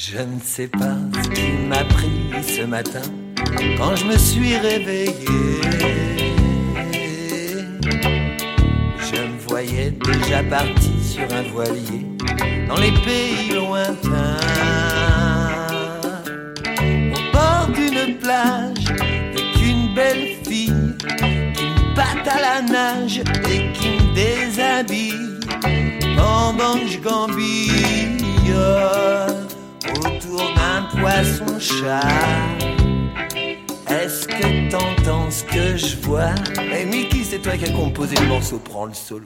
Je ne sais pas ce qui m'a pris ce matin quand je me suis réveillé. Je me voyais déjà parti sur un voilier dans les pays lointains, au bord d'une plage, avec une belle fille qui me batte à la nage et qui me déshabille pendant que je gambille autour d'un poisson-chat. Est-ce que t'entends ce que je vois? Hey Mickey, c'est toi qui as composé le morceau, prends le solo.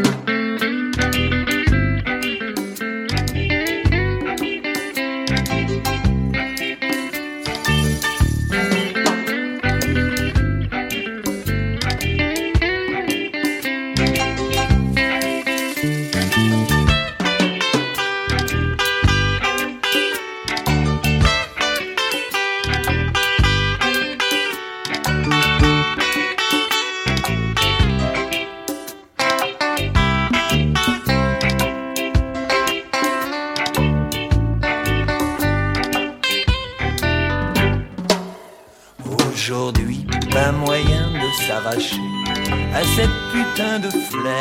Aujourd'hui, pas moyen de s'arracher à cette putain de flemme.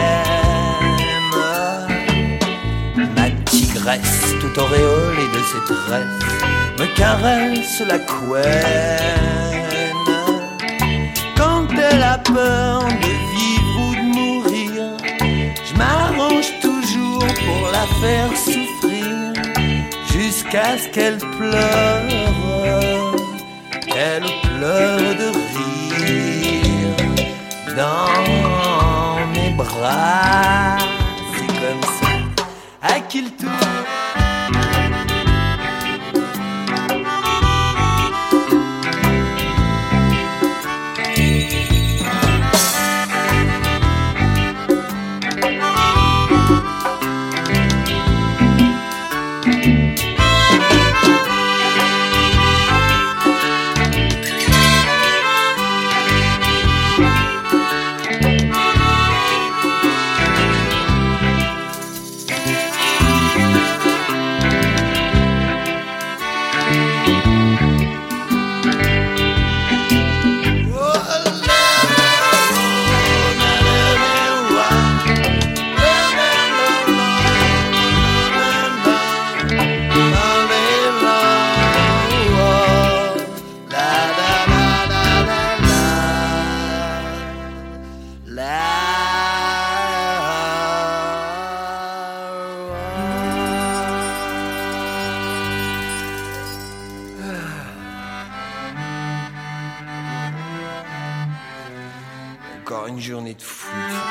Ma tigresse, toute auréolée de ses tresses, me caresse la couenne. Quand elle a peur de vivre ou de mourir, je m'arrange toujours pour la faire souffrir, jusqu'à ce qu'elle pleure. Elle pleure de rire dans mes bras. C'est comme ça, à qui le tour. Encore une journée de fou.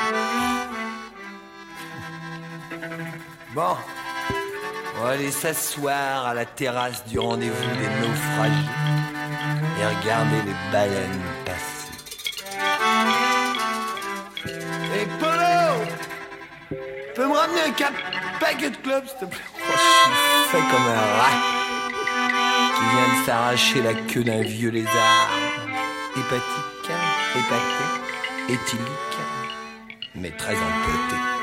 Bon, on va aller s'asseoir à la terrasse du rendez-vous des naufragés et regarder les baleines passer. Hey Polo, peux me ramener un paquet de clubs s'il te plaît? Oh, je suis fait comme un rat qui vient de s'arracher la queue d'un vieux lézard. Hépatique, épaté, éthylique, mais très empoté.